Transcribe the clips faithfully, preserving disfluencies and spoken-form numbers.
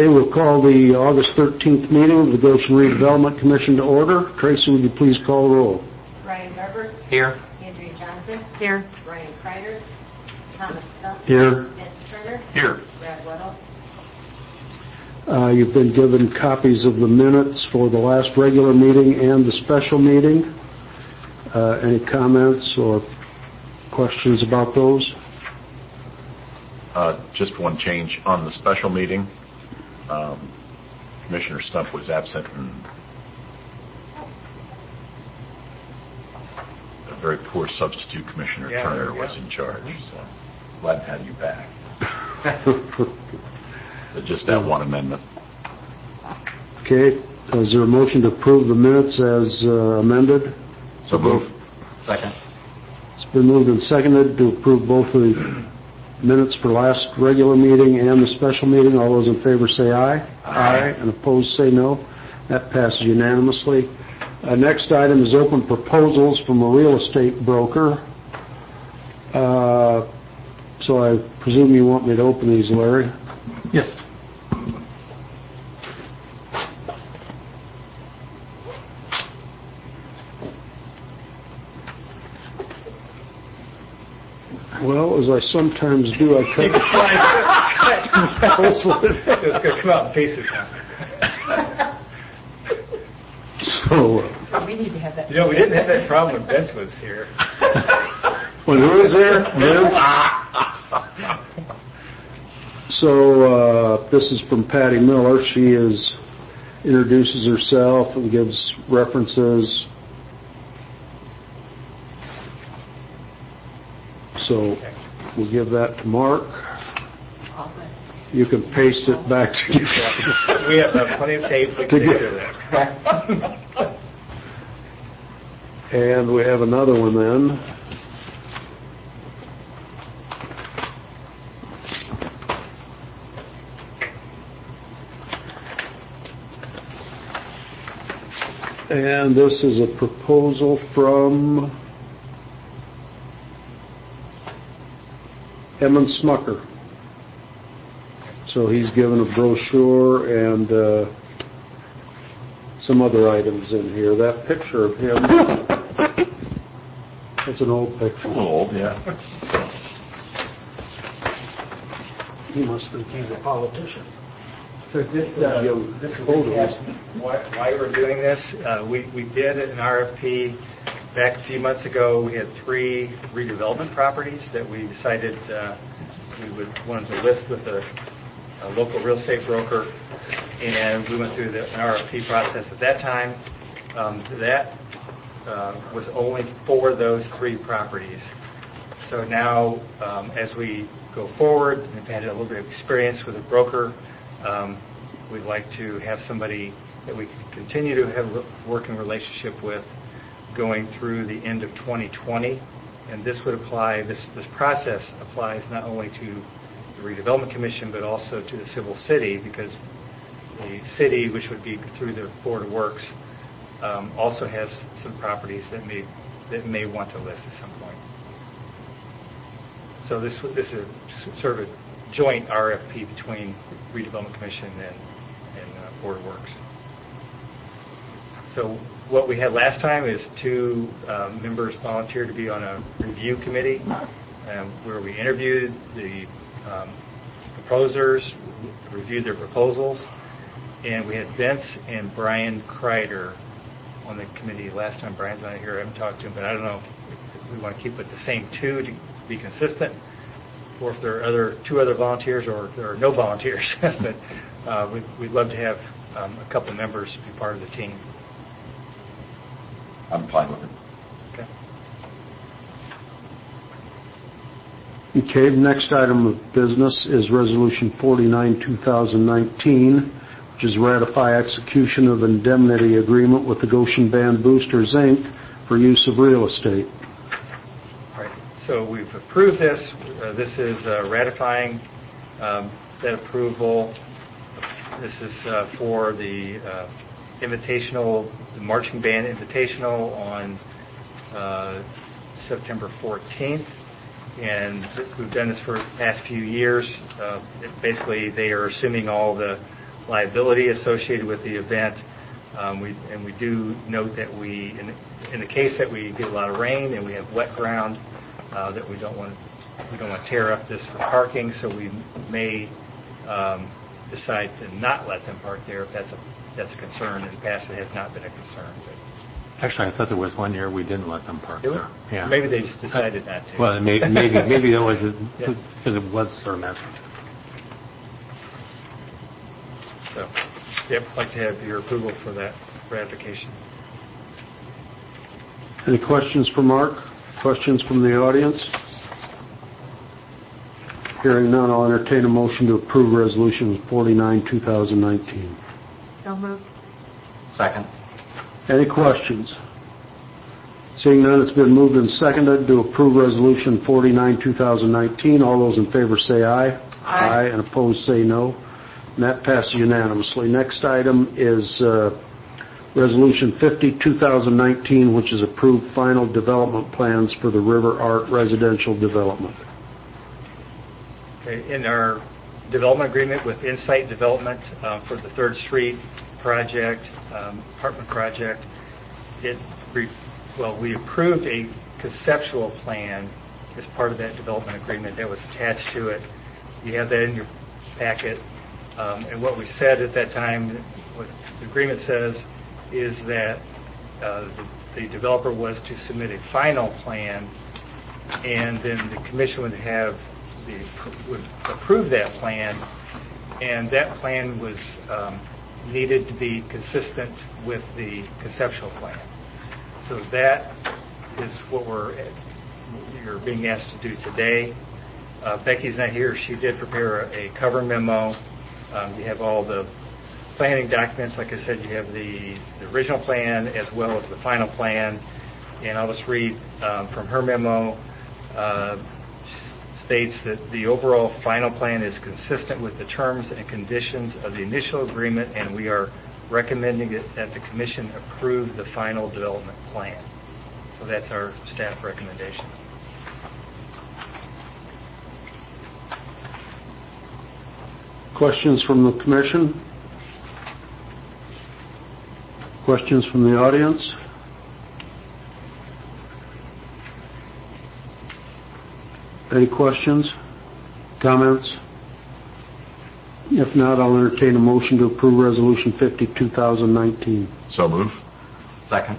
We'll call the August thirteenth meeting of the Goshen Redevelopment Commission to order. Tracy, would you please call the roll? Brian Barber. Here. Andrea Johnson. Here. Brian Kreider. Thomas Stumpf. Here. Vince Turner. Here. Brad Weddle. Uh, you've been given copies of the minutes for the last regular meeting and the special meeting. Uh, any comments or questions about those? Uh, just one change on the special meeting. Um, Commissioner Stumpf was absent and a very poor substitute Commissioner yeah, Turner was in charge. So glad to have you back. But just that one amendment. Okay. Is there a motion to approve the minutes as uh, amended? So move. Second. It's been moved and seconded to approve both the minutes for last regular meeting and the special meeting. All those in favor say aye. Aye. And opposed say no. That passes unanimously. Uh, next item is open proposals from a real estate broker. Uh, so I presume you want me to open these, Larry? Yes. Well, as I sometimes do, I cut the proposal. It's going to come out in pieces now. So, uh, We need to have that. You know, we didn't have that problem when Vince was here. when who was there? Vince? So, uh, this is from Patty Miller. She is introduces herself and gives references. So we'll give that to Mark. You can paste it back together. We have uh, plenty of tape. We can take care of that. And we have another one then. And this is a proposal from Emmon Smucker. So he's given a brochure and uh, some other items in here. That picture of him, that's an old picture. Old, yeah. He must think he's a politician. So just, uh, just to recap why, why we're doing this, uh, we, we did an R F P back a few months ago. We had three redevelopment properties that we decided uh, we would wanted to list with a, a local real estate broker, and we went through the, an R F P process at that time. Um, that uh, was only for those three properties. So now, um, as we go forward, we've had a little bit of experience with a broker. Um, we'd like to have somebody that we can continue to have a working relationship with going through the end of twenty twenty, and this would apply, this, this process applies not only to the Redevelopment Commission but also to the Civil City, because the city, which would be through the Board of Works, um, also has some properties that may that may want to list at some point. So this this is a, sort of a joint R F P between Redevelopment Commission and, and uh, Board of Works. So what we had last time is two uh, members volunteered to be on a review committee, um, where we interviewed the um, proposers, reviewed their proposals, and we had Vince and Brian Kreider on the committee. Last time Brian's not here, I haven't talked to him, but I don't know if we want to keep it the same two to be consistent, or if there are other two other volunteers, or if there are no volunteers. But uh, we'd, we'd love to have um, a couple members be part of the team. I'm fine with it. Okay. Okay, the next item of business is Resolution forty-nine, two thousand nineteen, which is ratify execution of indemnity agreement with the Goshen Band Boosters, Incorporated for use of real estate. All right. So we've approved this. Uh, this is uh, ratifying um, that approval. This is uh, for the uh, invitational, the marching band invitational on uh, September fourteenth. And we've done this for the past few years. Uh, basically, they are assuming all the liability associated with the event. Um, we, and we do note that we, in, in the case that we get a lot of rain and we have wet ground, uh, that we don't want we don't want to tear up this for parking, so we may um, decide to not let them park there if that's a that's a concern. In the past, it has not been a concern. But Actually, I thought there was one year we didn't let them park do it? there. Yeah. Maybe they just decided not to. Well, maybe maybe maybe that was Yeah. because it was sort of messy. So, yep, I'd like to have your approval for that ratification. Any questions for Mark? Questions from the audience? Hearing none, I'll entertain a motion to approve Resolution forty-nine, two thousand nineteen. So moved. Second. Any questions? Seeing none, it's been moved and seconded to approve Resolution forty-nine, two thousand nineteen. All those in favor say aye. Aye. And opposed say no. And that passes unanimously. Next item is uh, Resolution fifty, two thousand nineteen, which is approved final development plans for the River Art residential development. Okay, in our development agreement with Insight Development uh, for the Third Street project, um, apartment project, it re- well, we approved a conceptual plan as part of that development agreement that was attached to it. You have that in your packet. Um, and what we said at that time, what the agreement says, is that uh, the, the developer was to submit a final plan, and then the commission would have the would approve that plan, and that plan was um, needed to be consistent with the conceptual plan. So that is what we're you're being asked to do today. Uh, Becky's not here. She did prepare a, a cover memo. Um, you have all the planning documents. Like I said, you have the, the original plan as well as the final plan. And I'll just read um, from her memo. Uh, states that the overall final plan is consistent with the terms and conditions of the initial agreement, and we are recommending it, that the commission approve the final development plan. So that's our staff recommendation. Questions from the commission? Questions from the audience? Any questions? Comments? If not, I'll entertain a motion to approve Resolution fifty, two thousand nineteen. So move. Second.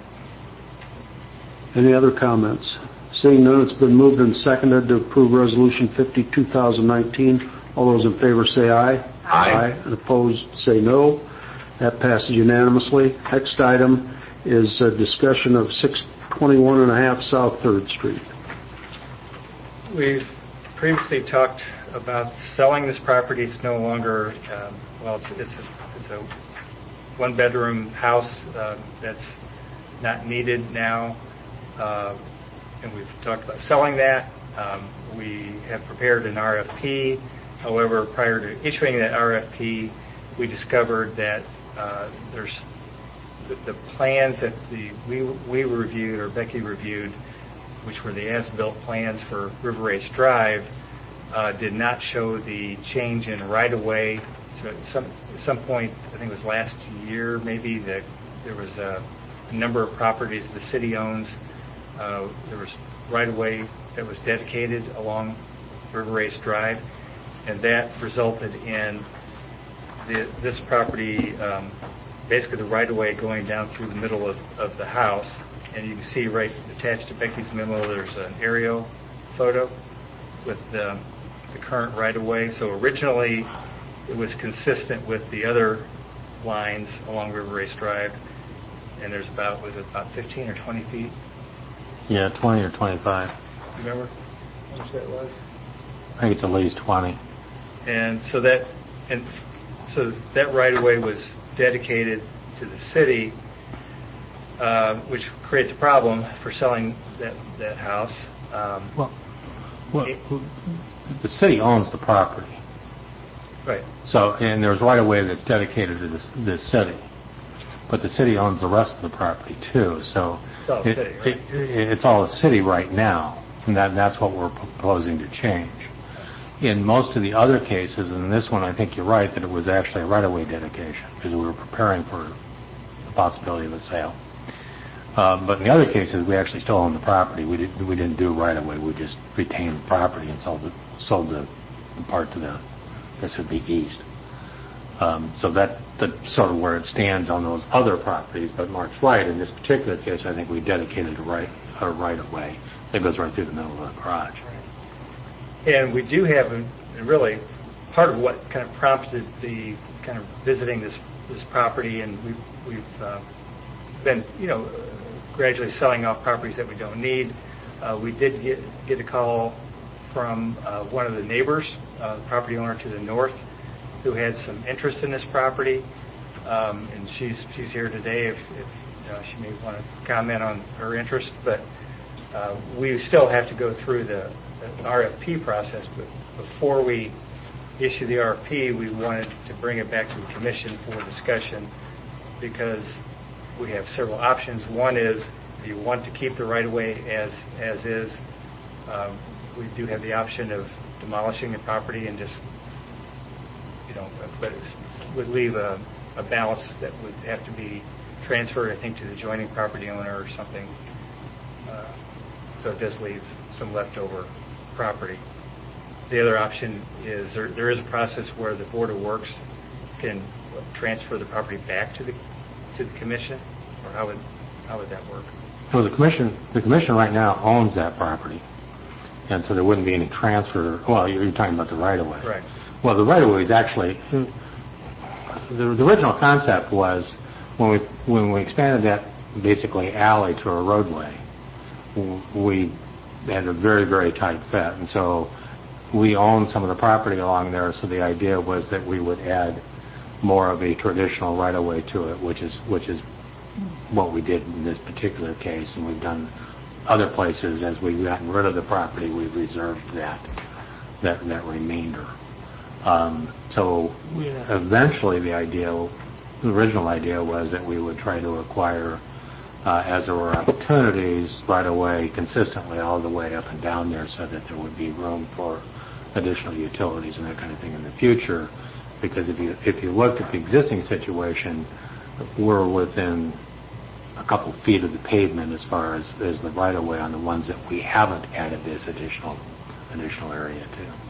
Any other comments? Seeing none, it's been moved and seconded to approve Resolution fifty, two thousand nineteen. All those in favor say aye. Aye. And opposed say no. That passes unanimously. Next item is a discussion of six twenty-one and a half South third Street. We've previously talked about selling this property. It's no longer, um, well, it's, it's, a, it's a one-bedroom house um, that's not needed now, uh, and we've talked about selling that. Um, we have prepared an R F P. However, prior to issuing that R F P, we discovered that uh, there's the, the plans that the we we reviewed, or Becky reviewed, which were the as-built plans for River Race Drive, uh, did not show the change in right-of-way. So at some, at some point, I think it was last year maybe, that there was a, a number of properties the city owns. Uh, there was right-of-way that was dedicated along River Race Drive, and that resulted in the, this property, um, basically the right-of-way going down through the middle of, of the house. And you can see right attached to Becky's memo, there's an aerial photo with the, the current right-of-way. So originally, it was consistent with the other lines along River Race Drive. And there's about, was it about fifteen or twenty feet? Yeah, twenty or twenty-five. You remember how much that was? I think it's at least twenty. And so that, and so that right-of-way was dedicated to the city. Uh, which creates a problem for selling that that house. Um, Well, well, the city owns the property. right. So, and there's right of way that's dedicated to this, this city, but the city owns the rest of the property too. So It's all it- city, right? it- it's all the city right now, and that that's what we're proposing to change. in most of the other cases, and in this one I think you're right, that it was actually a right-of-way dedication because we were preparing for the possibility of a sale. Um, but in the other cases, we actually still own the property. We, did, we didn't do right-of-way. We just retained the property and sold, it, sold the, the part to the, this would be east. Um, so that, that's sort of where it stands on those other properties. But Mark's right. In this particular case, I think we dedicated a right a right-of-way that goes right through the middle of the garage. And we do have, a, really, part of what kind of prompted the kind of visiting this this property, and we've, we've uh, been, you know, gradually selling off properties that we don't need. Uh, we did get, get a call from uh, one of the neighbors, uh, the property owner to the north, who had some interest in this property, um, and she's she's here today if, if you know, she may want to comment on her interest. But uh, we still have to go through the, the R F P process. But before we issue the R F P, we wanted to bring it back to the commission for discussion because we have several options. One is if you want to keep the right-of-way as as is, um, we do have the option of demolishing the property and just, you know, but it would leave a, a balance that would have to be transferred, I think, to the adjoining property owner or something. Uh, so it does leave some leftover property. The other option is there, there is a process where the Board of Works can transfer the property back to the to the commission, or how would how would that work? Well, the commission the commission right now owns that property, and so there wouldn't be any transfer. Well, you're talking about the right-of-way. Right. Well, the right-of-way is actually the, the original concept was when we when we expanded that basically alley to a roadway, we had a very very tight fit, and so we own some of the property along there. So the idea was that we would add more of a traditional right-of-way to it, which is which is what we did in this particular case, and we've done other places as we've gotten rid of the property. We've reserved that that that remainder. Um, so we, eventually, the idea, the original idea, was that we would try to acquire, uh, as there were opportunities, right-of-way consistently all the way up and down there, so that there would be room for additional utilities and that kind of thing in the future. Because if you if you looked at the existing situation, we're within a couple feet of the pavement as far as, as the right-of-way on the ones that we haven't added this additional additional area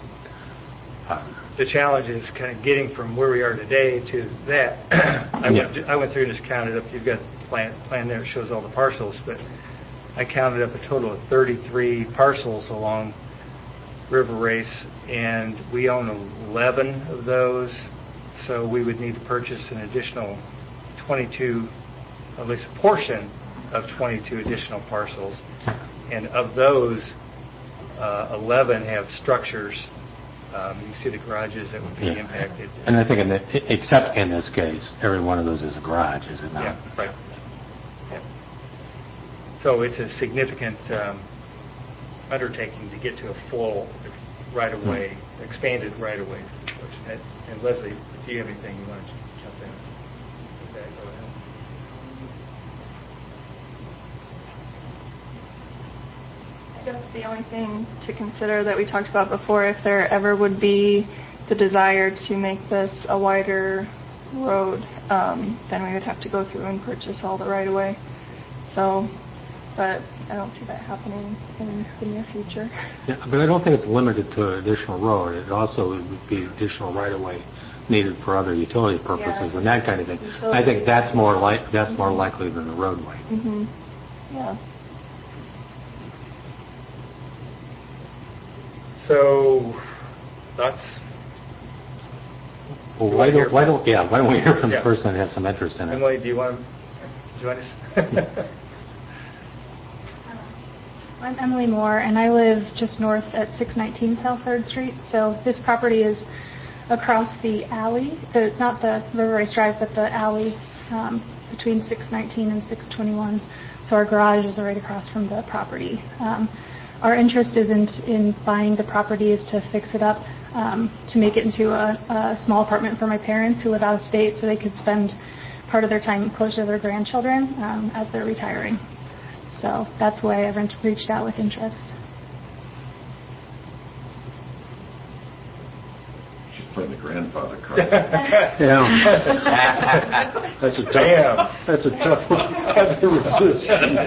to. Um, The challenge is kind of getting from where we are today to that. I, Yeah. went, I went through and just counted up. You've got the plan, plan there that shows all the parcels, but I counted up a total of thirty-three parcels along River Race, and we own eleven of those, so we would need to purchase an additional twenty-two, at least a portion of twenty-two additional parcels. And of those, uh, eleven have structures. Um, you see the garages that would be yeah. impacted. And I think, in the, except in this case, every one of those is a garage, is it not? Yeah, right. Yeah. So it's a significant um, undertaking to get to a full right-of-way, mm-hmm. expanded right-of-ways. And, and Leslie, if you have anything you want to jump in, okay, go ahead. I guess the only thing to consider that we talked about before, if there ever would be the desire to make this a wider road, um, then we would have to go through and purchase all the right-of-way. So, but I don't see that happening in the near future. Yeah, but I don't think it's limited to an additional road. It also would be additional right-of-way needed for other utility purposes Yeah. and that kind of thing. Utility. I think that's more like that's more likely than the roadway. Mm-hmm. Yeah. So, thoughts? Well, You why wanna hear don't, why from- don't, yeah, why don't we hear from Yeah. the person that has some interest in it? Emily, do you want to join us? I'm Emily Moore, and I live just north at six nineteen South third Street. So this property is across the alley, the, not the River Race Drive, but the alley um, between six nineteen and six twenty-one. So our garage is right across from the property. Um, our interest is in, in buying the property is to fix it up, um, to make it into a, a small apartment for my parents who live out of state, so they could spend part of their time closer to their grandchildren um, as they're retiring. So that's why I've reached out with interest. Playing the grandfather card. Yeah. That's a tough, Damn. that's a tough one to resist.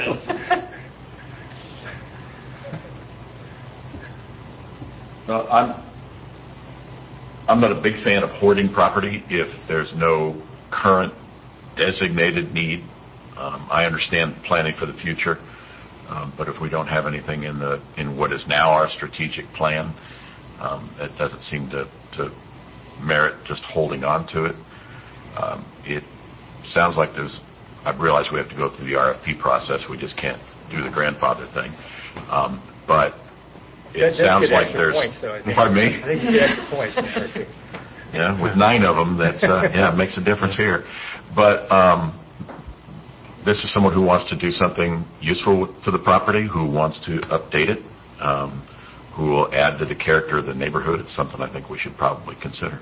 No, I'm, I'm not a big fan of hoarding property if there's no current designated need. Um, I understand planning for the future, um, but if we don't have anything in the in what is now our strategic plan, um, it doesn't seem to, to merit just holding on to it. Um, it sounds like there's, I realize we have to go through the R F P process. We just can't do the grandfather thing. Um, but it That does sounds get like extra there's, points, though, I think. pardon me? I think you get extra points. Yeah, with nine of them, that's uh, yeah, it makes a difference here. But um, this is someone who wants to do something useful to the property, who wants to update it, um, who will add to the character of the neighborhood. It's something I think we should probably consider.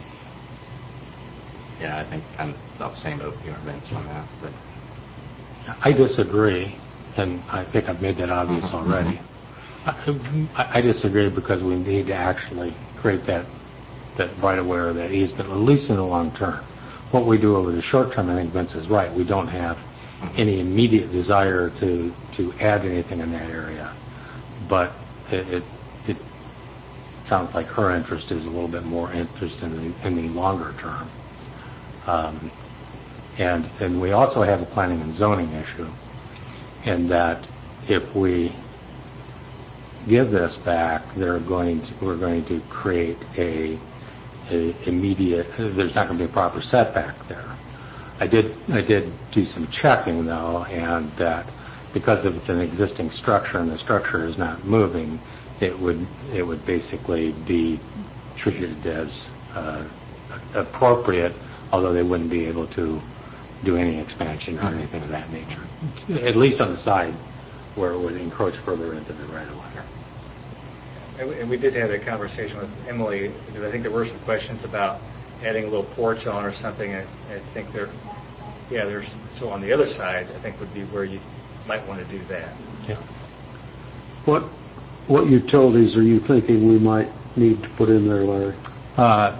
Yeah, I think I'm about the same boat you are, Vince, on that. But I disagree, and I think I've made that obvious Mhm, already. I, I disagree because we need to actually create that that right of way or that easement, at least in the long term. What we do over the short term, I think Vince is right. We don't have any immediate desire to to add anything in that area, but it it, it sounds like her interest is a little bit more interest in the in the longer term. Um, and and we also have a planning and zoning issue, in that if we give this back, they're going to, we're going to create a, a immediate. There's not going to be a proper setback there. I did I did do some checking though, and that because if it's an existing structure and the structure is not moving, it would it would basically be treated as uh, appropriate, although they wouldn't be able to do any expansion or anything of that nature, at least on the side where it would encroach further into the right of way. And we- and we did have a conversation with Emily, because I think there were some questions about adding a little porch on or something. I, I think there, yeah, there's, so on the other side, I think would be where you might want to do that. Yeah. What, what utilities are you thinking we might need to put in there, Larry? Uh,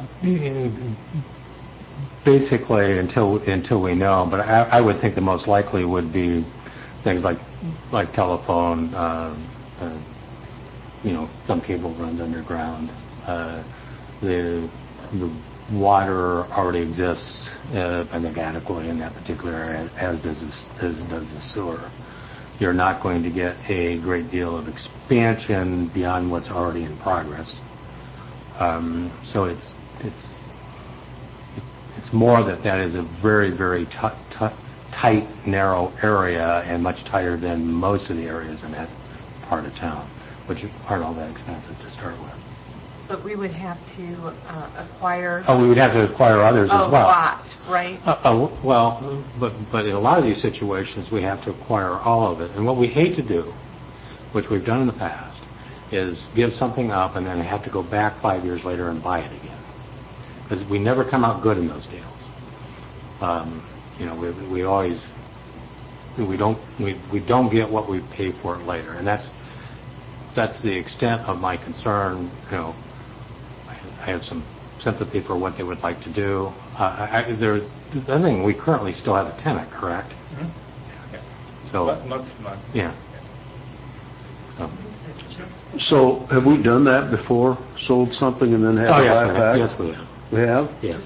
basically, until until we know, but I, I would think the most likely would be things like like telephone. Uh, uh, you know, some cable runs underground. Uh, the the water already exists, uh, I think, adequately in that particular area, as does this, as does the sewer. You're not going to get a great deal of expansion beyond what's already in progress. Um, so it's it's it's more that that is a very very t- t- tight, narrow area, and much tighter than most of the areas in that part of town, which aren't all that expensive to start with. But we would have to uh, acquire Oh, we would have to acquire others a as well. lot, right? Uh, uh, well, but but in a lot of these situations, we have to acquire all of it. And what we hate to do, which we've done in the past, is give something up and then have to go back five years later and buy it again, because we never come out good in those deals. Um, you know, we we always we don't we we don't get what we pay for it later, and that's that's the extent of my concern. You know, I have some sympathy for what they would like to do. Uh, I, there's the other thing, we currently still have a tenant, correct? Mm-hmm. Yeah. So, Mo- Month to month. yeah. So, So have we done that before? Sold something and then had oh, to yes, buy we it have. back? Yes, we have. We have? Yes.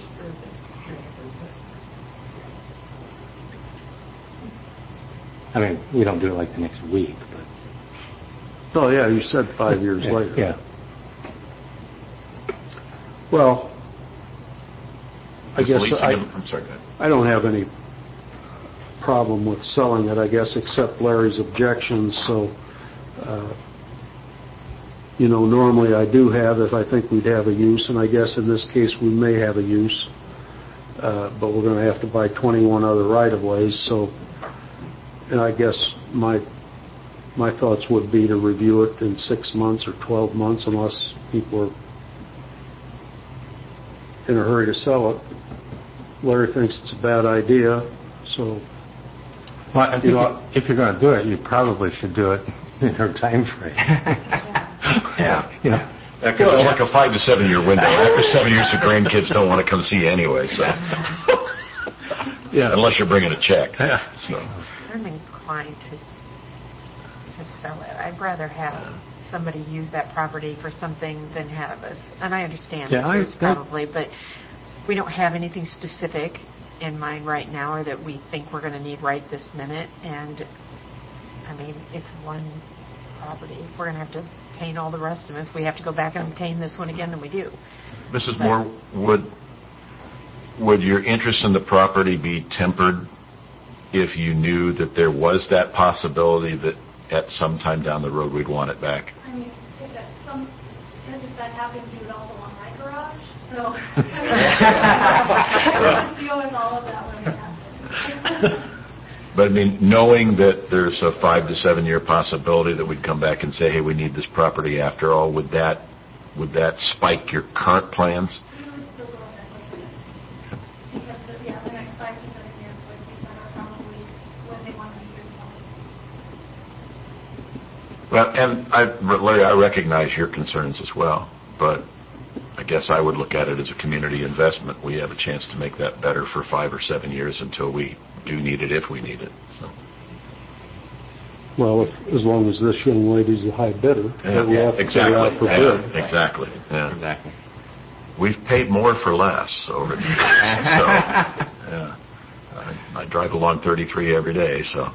I mean, we don't do it like the next week, but... Oh, yeah, you said five years yeah, later. Yeah. Well, I Is guess leasing I, them- I'm sorry, go ahead. I don't have any problem with selling it, I guess, except Larry's objections. So, uh, you know, normally I do have if I think we'd have a use, and I guess in this case we may have a use, uh, but we're going to have to buy twenty-one other right-of-ways. So, and I guess my my thoughts would be to review it in six months or twelve months, unless people are in a hurry to sell it. Larry thinks it's a bad idea, so... Well, I think You know, if you're going to do it, you probably should do it in her time frame. Yeah. You know, Because it's like a five to seven year window. After seven years, the grandkids don't want to come see you anyway, so. Yeah. Unless you're bringing a check. Yeah. So. I'm inclined to, to sell it. I'd rather have somebody use that property for something than have us. And I understand Yeah, that I- there's that- probably, but we don't have anything specific in mind right now or that we think we're going to need right this minute. And, I mean, it's one property. If we're going to have to obtain all the rest of it, if we have to go back and obtain this one again, then we do. Missus But- Moore, would, would your interest in the property be tempered if you knew that there was that possibility that at some time down the road we'd want it back? I mean, if that, some, if that happens, you would also want my garage, so I have to deal with all of that when it happens. But I mean, knowing that there's a five to seven year possibility that we'd come back and say, hey, we need this property after all, would that would that spike your current plans? We would still go ahead with it. Because, the, yeah, the next five to seven years, like we said, are probably when they want to be here. Well, and I, Larry, I recognize your concerns as well, but I guess I would look at it as a community investment. We have a chance to make that better for five or seven years until we do need it, if we need it. So. Well, if, as long as this young lady's the high bidder, that we have to put it out for Yeah, bid. exactly. Yeah. Exactly. We've paid more for less over the years. So, yeah. I, I drive along thirty-three every day, so.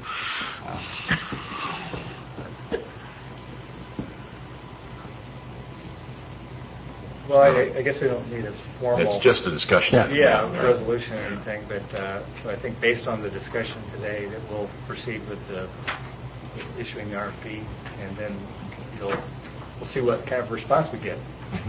Well, I, I guess we don't need a formal. It's just a discussion. Yeah, resolution or anything, but, uh, so I think based on the discussion today, that we'll proceed with the, with issuing the R F P, and then you'll, we'll see what kind of response we get.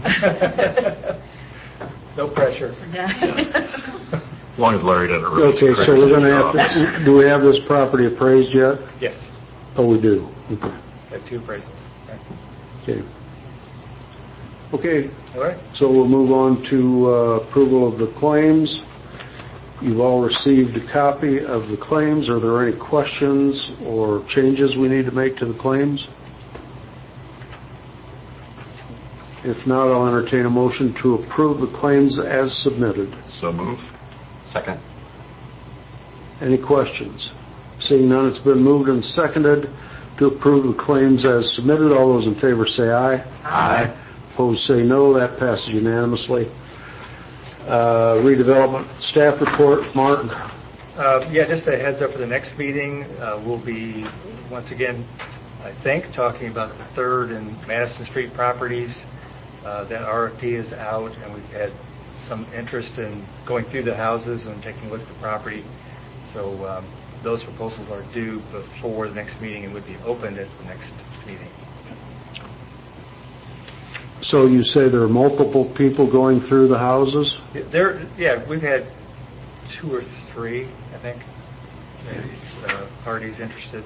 No pressure. As long as Larry doesn't really. Okay, so we're going to have to, do we have this property appraised yet? Yes, Oh, we do. Okay. have two appraisals. Okay. Okay, All right. so we'll move on to uh, approval of the claims. You've all received a copy of the claims. Are there any questions or changes we need to make to the claims? If not, I'll entertain a motion to approve the claims as submitted. So move. Second. Any questions? Seeing none, it's been moved and seconded to approve the claims as submitted. All those in favor say aye. Aye. Opposed say no. That passes unanimously. Uh, redevelopment staff report, Mark. Uh, Yeah, just a heads up for the next meeting. Uh, We'll be, once again, I think, talking about the Third and Madison Street properties. Uh, That R F P is out, and we've had some interest in going through the houses and taking a look at the property. So um, those proposals are due before the next meeting and would be opened at the next meeting. So you say there are multiple people going through the houses? There, yeah, we've had two or three, I think, uh, parties interested.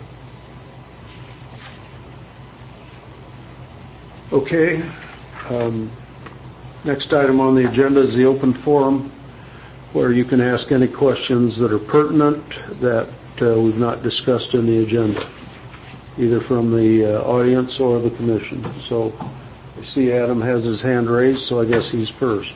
Okay. Um, next item on the agenda is the open forum, where you can ask any questions that are pertinent that uh, we've not discussed in the agenda, either from the uh, audience or the commission. So I see Adam has his hand raised, so I guess he's first.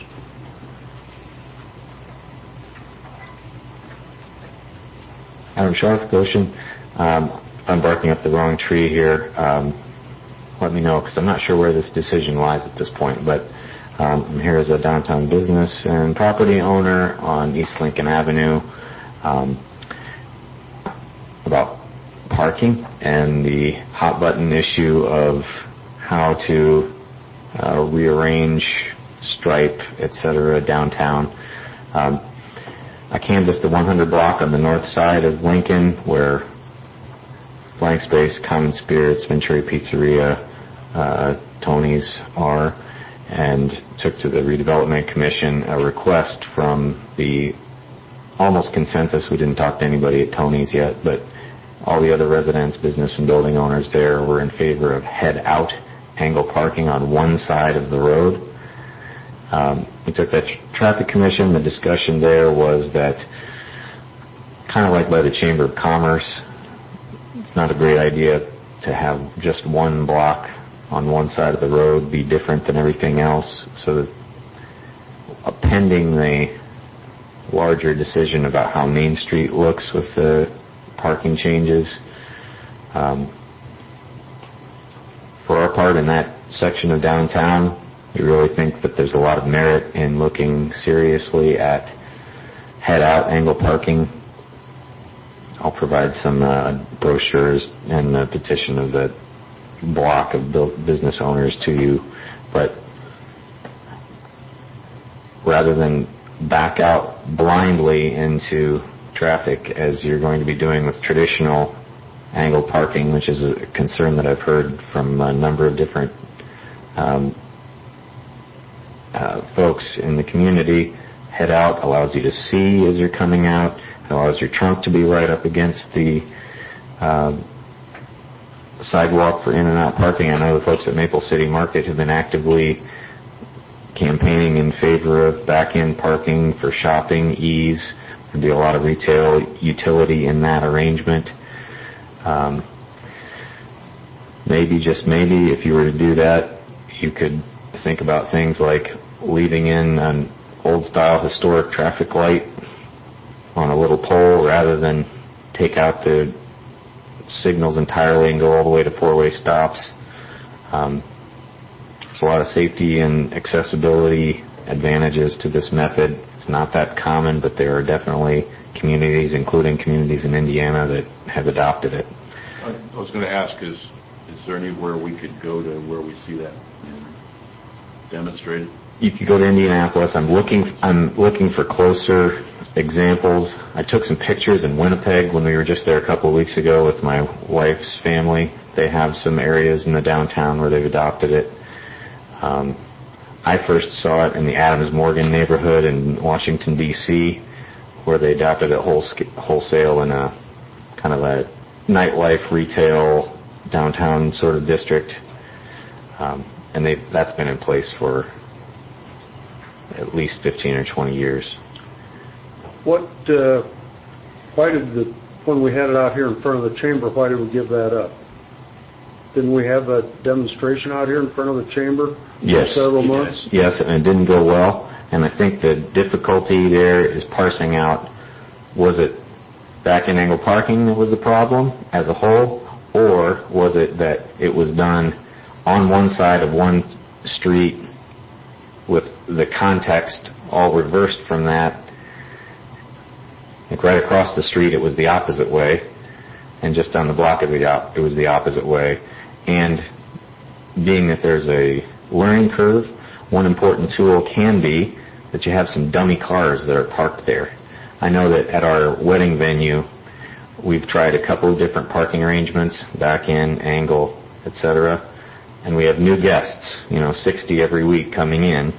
Adam Sharp, Goshen. Um, I'm barking up the wrong tree here. Um, let me know, because I'm not sure where this decision lies at this point, but um, I'm here as a downtown business and property owner on East Lincoln Avenue um, about parking and the hot button issue of how to uh, rearrange, stripe, et cetera, downtown. Um, I canvassed the one hundred block on the north side of Lincoln where Blank Space, Common Spirits, Venturi Pizzeria, uh, Tony's are, and took to the Redevelopment Commission a request from the almost consensus. We didn't talk to anybody at Tony's yet, but all the other residents, business and building owners there were in favor of head-out angle parking on one side of the road. Um, we took that tr- traffic commission. The discussion there was that, kind of like by the Chamber of Commerce, it's not a great idea to have just one block on one side of the road be different than everything else, so that uh, pending the larger decision about how Main Street looks with the parking changes, um, for our part in that section of downtown, we really think that there's a lot of merit in looking seriously at head-out angle parking. I'll provide some uh, brochures and the petition of the block of business owners to you, but rather than back out blindly into traffic as you're going to be doing with traditional angle parking, which is a concern that I've heard from a number of different um, uh, folks in the community, head out allows you to see as you're coming out. It allows your trunk to be right up against the uh, sidewalk for in and out parking. I know the folks at Maple City Market have been actively campaigning in favor of back-end parking for shopping ease. There'd be a lot of retail utility in that arrangement. Um, maybe, just maybe, if you were to do that, you could think about things like leaving in an old-style historic traffic light on a little pole rather than take out the signals entirely and go all the way to four-way stops. Um, there's a lot of safety and accessibility advantages to this method. It's not that common, but there are definitely communities, including communities in Indiana, that have adopted it. I was going to ask, is is there anywhere we could go to where we see that demonstrated? You could go to Indianapolis. I'm looking. I'm looking for closer examples. I took some pictures in Winnipeg when we were just there a couple of weeks ago with my wife's family. They have some areas in the downtown where they've adopted it. Um, I first saw it in the Adams Morgan neighborhood in Washington, D C, where they adopted it wholesale in a kind of a nightlife, retail, downtown sort of district. Um, and they that's been in place for at least fifteen or twenty years. What, uh, why did the, when we had it out here in front of the chamber, why did we give that up? Didn't we have a demonstration out here in front of the chamber yes. for several months? Yes, and it didn't go well. And I think the difficulty there is parsing out, was it back-end angle parking that was the problem as a whole, or was it that it was done on one side of one street with the context all reversed from that? Like right across the street, it was the opposite way, and just down the block, it was the opposite way. And being that there's a learning curve, one important tool can be that you have some dummy cars that are parked there. I know that at our wedding venue, we've tried a couple of different parking arrangements, back in, angle, et cetera, and we have new guests, you know, sixty every week coming in.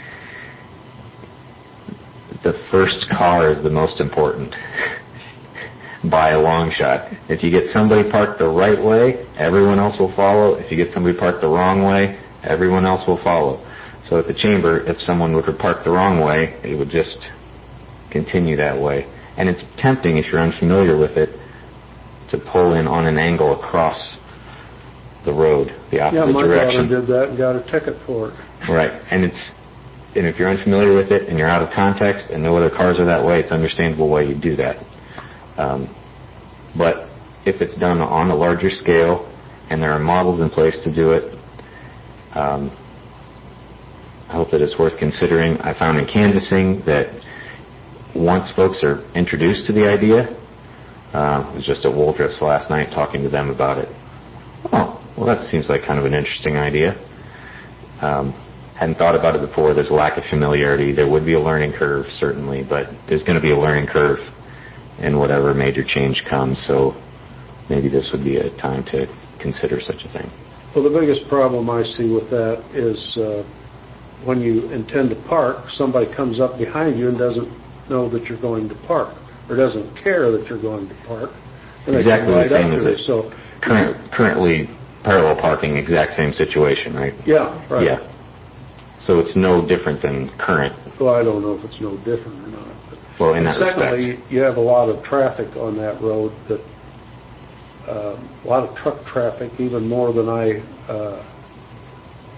The first car is the most important by a long shot. If you get somebody parked the right way, everyone else will follow. If you get somebody parked the wrong way, everyone else will follow. So at the chamber, if someone were to park the wrong way, it would just continue that way. And it's tempting, if you're unfamiliar with it, to pull in on an angle across the road, the opposite yeah, my direction. daughter did that and got a ticket for it. Right, and it's and if you're unfamiliar with it and you're out of context and no other cars are that way, it's understandable why you do that. Um, but if it's done on a larger scale and there are models in place to do it, um, I hope that it's worth considering. I found in canvassing that once folks are introduced to the idea, uh, I was just at Woldriff's last night talking to them about it. Oh, well, that seems like kind of an interesting idea. Um, hadn't thought about it before. There's a lack of familiarity. There would be a learning curve, certainly, but there's going to be a learning curve in whatever major change comes, so maybe this would be a time to consider such a thing. Well, the biggest problem I see with that is uh, when you intend to park, somebody comes up behind you and doesn't know that you're going to park, or doesn't care that you're going to park. And exactly the same as it. So current, currently parallel parking, exact same situation, right? Yeah, right. Yeah. So it's no different than current. Well, I don't know if it's no different or not. But well, in that secondly, respect. you have a lot of traffic on that road, that uh, a lot of truck traffic, even more than I uh,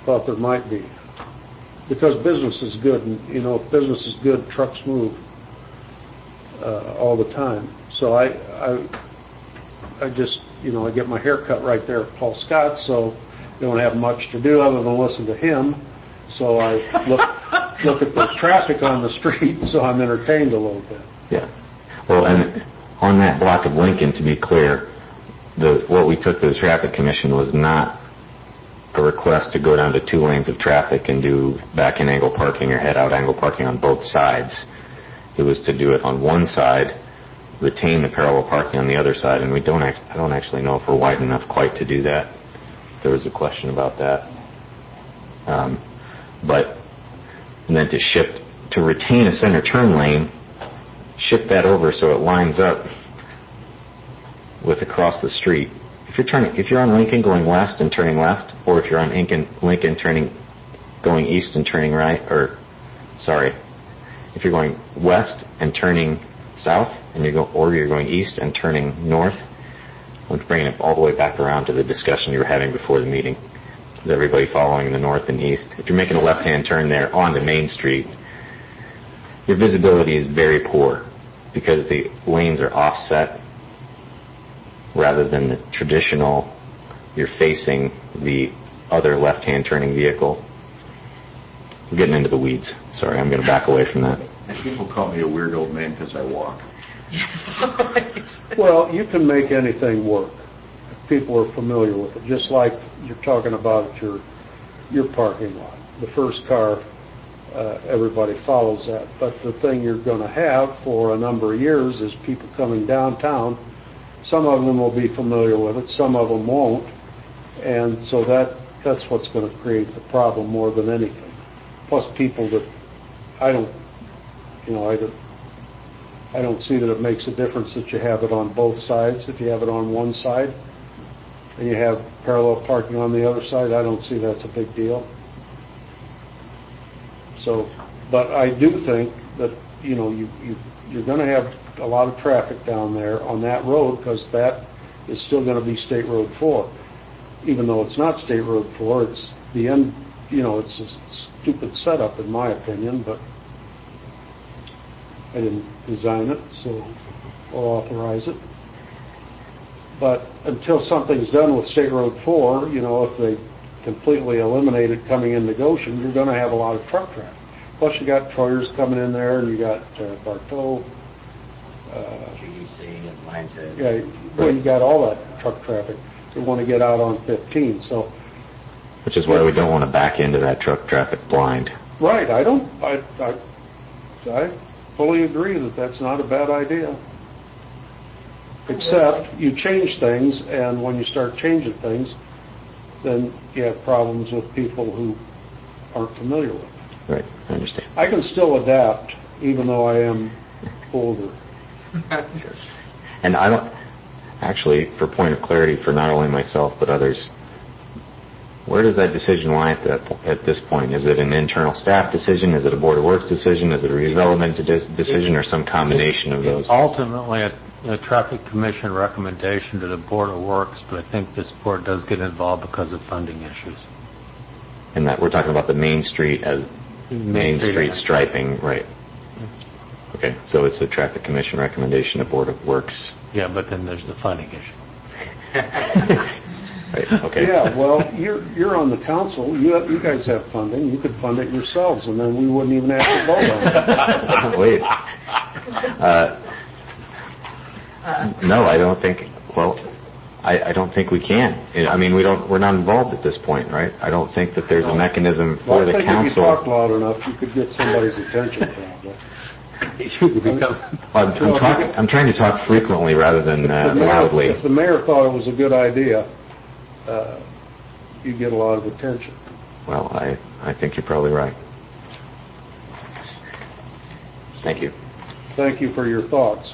thought there might be. Because business is good, and, you know, if business is good, trucks move uh, all the time. So I, I, I just, you know, I get my hair cut right there at Paul Scott's, so I don't have much to do other than listen to him. So I look look at the traffic on the street, so I'm entertained a little bit. Yeah. Well, and on that block of Lincoln, to be clear, the what we took to the Traffic Commission was not a request to go down to two lanes of traffic and do back-in angle parking or head-out angle parking on both sides. It was to do it on one side, retain the parallel parking on the other side, and we don't. Act, I don't actually know if we're wide enough quite to do that. There was a question about that. Um, but and then to shift to retain a center turn lane, shift that over so it lines up with across the street. If you're turning, if you're on Lincoln going west and turning left, or if you're on Lincoln, Lincoln turning, going east and turning right, or sorry, if you're going west and turning south, and you're go, or you're going east and turning north, I'm bringing it all the way back around to the discussion you were having before the meeting. With everybody following the north and east. If you're making a left-hand turn there onto Main Street, your visibility is very poor because the lanes are offset rather than the traditional, you're facing the other left-hand turning vehicle. We're getting into the weeds. Sorry, I'm going to back away from that. People call me a weird old man because I walk. Well, you can make anything work if people are familiar with it, just like you're talking about at your, your parking lot. The first car, uh, everybody follows that. But the thing you're going to have for a number of years is people coming downtown. Some of them will be familiar with it, some of them won't. And so that that's what's going to create the problem more than anything. Plus people that, I don't, you know, I don't, I don't see that it makes a difference that you have it on both sides. If you have it on one side and you have parallel parking on the other side, I don't see that's a big deal. So, but I do think that, you know, you, you, you're going to have a lot of traffic down there on that road because that is still going to be State Road four. Even though it's not State Road four, it's the end, you know, it's a stupid setup in my opinion, but I didn't design it, so I'll authorize it. But until something's done with State Road four, you know, if they completely eliminate it coming into Goshen, you're going to have a lot of truck traffic. Plus you got Troyers coming in there, and you got uh, Bartow, uh, G D C and Lions Head. Yeah, well, you got all that truck traffic that want to get out on fifteen. So, which is why we don't want to back into that truck traffic blind. Right. I don't. I. I, I fully agree that that's not a bad idea. Except you change things, and when you start changing things, then you have problems with people who aren't familiar with it. Right, I understand. I can still adapt, even though I am older. And I don't, actually, for point of clarity for not only myself but others, where does that decision lie at, that, at this point? Is it an internal staff decision? Is it a Board of Works decision? Is it a redevelopment decision, or some combination of those? It's ultimately a, a Traffic Commission recommendation to the Board of Works, but I think this board does get involved because of funding issues. And that we're talking about the Main Street as Main, Main Street, Street striping, right? Okay, so it's a Traffic Commission recommendation to Board of Works. Yeah, but then there's the funding issue. Right, okay. Yeah, well, you're you're on the council. You you guys have funding. You could fund it yourselves, and then we wouldn't even have to vote on it. Wait. Uh, no, I don't think. Well, I, I don't think we can. I mean, we don't. We're not involved at this point, right? I don't think that there's a mechanism for well, the I think council. If you talk loud enough, you could get somebody's attention. Probably. I'm, I'm, talk, I'm trying to talk frequently rather than uh, if mayor, loudly. If the mayor thought it was a good idea, uh, you'd get a lot of attention. Well, I, I think you're probably right. Thank you. Thank you for your thoughts.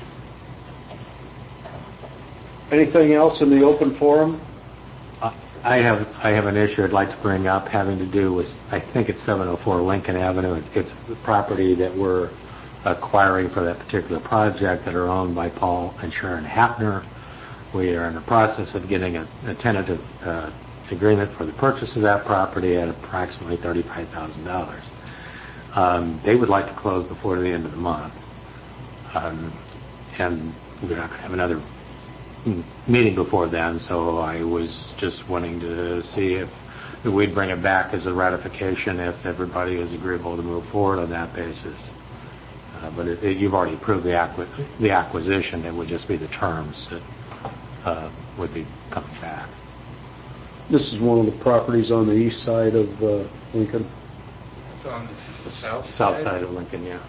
Anything else in the open forum? I have I have an issue I'd like to bring up having to do with, I think it's seven oh four Lincoln Avenue. It's, it's the property that we're acquiring for that particular project that are owned by Paul and Sharon Hapner. We are in the process of getting a, a tentative uh, agreement for the purchase of that property at approximately thirty-five thousand dollars. Um, they would like to close before the end of the month. Um, and we're not going to have another meeting before then, so I was just wanting to see if, if we'd bring it back as a ratification if everybody is agreeable to move forward on that basis. Uh, but it, it, you've already approved the, acqui- the acquisition. It would just be the terms that uh, would be coming back. This is one of the properties on the east side of uh, Lincoln. It's on the south side? South side of Lincoln, yeah.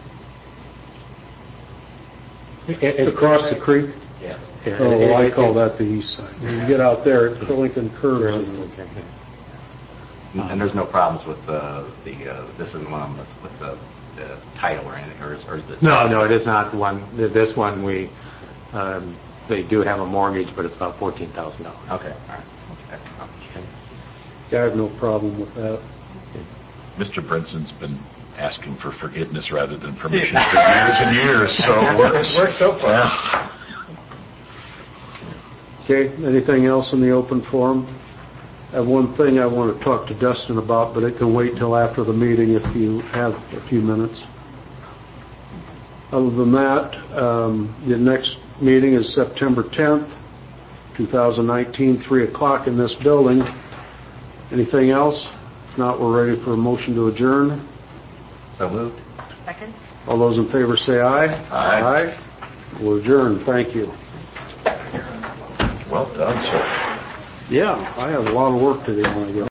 It, it's Across the creek? Yes. Yeah, Oh, it- I it- call it- that the east side. When you get out there, it's the Lincoln curves. Okay. And there's no problems with the, the uh, this isn't one of them with the, the title or anything, or is, or is it? No, no, it is not one. This one, we, um, they do have a mortgage, but it's about fourteen thousand dollars. Okay, all right. Okay. Yeah, I have no problem with that. Mister Brinson's been asking for forgiveness rather than permission for years and years, so it works. It works so far. Yeah. Okay, anything else in the open forum? I have one thing I want to talk to Dustin about, but it can wait till after the meeting if you have a few minutes. Other than that, um, the next meeting is September tenth, twenty nineteen, three o'clock in this building. Anything else? If not, we're ready for a motion to adjourn. So moved. Second? All those in favor say aye. Aye. Aye. We'll adjourn. Thank you. Well done, sir. Yeah, I have a lot of work to do when I get